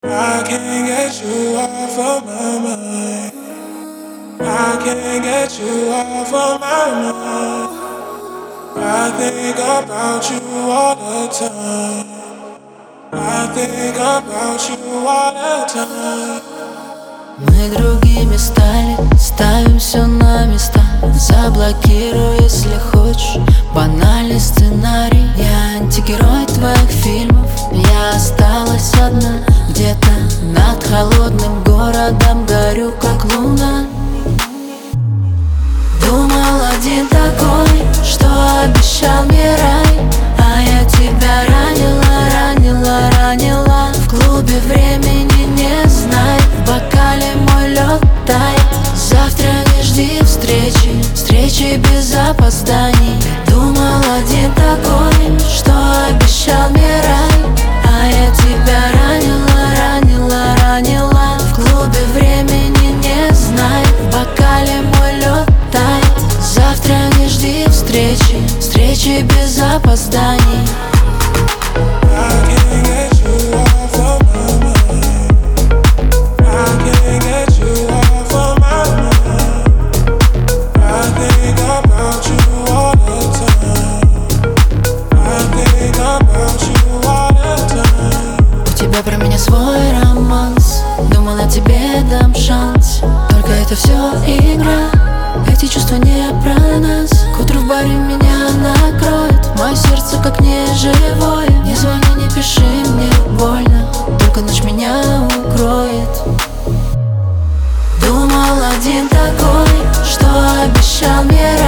I can't get you off of my mind. I can't get you off of my mind. I think about you all the time. I think about you all the time. Мы другими стали, ставим все на места. Заблокируй, если хочешь, банальный сценарий. Я антигерой твоих фильмов. Я осталась одна, где-то над холодным городом горю, как луна. Думал один такой, что обещал мне рай, а я тебя ранила. В клубе времени не знай, в бокале мой лед тает. Завтра не жди встречи без опозданий. Думал один такой, что обещал мне рай, а я тебя ранила. В клубе времени не знай, в бокале мой лед тает. Завтра не жди встречи без опозданий. Про меня свой романс, думал, я тебе дам шанс. Только это все игра, эти чувства не про нас. К утру в баре меня накроет, мое сердце как неживое. Не звони, не пиши, мне больно, только ночь меня укроет. Думал один такой, что обещал мне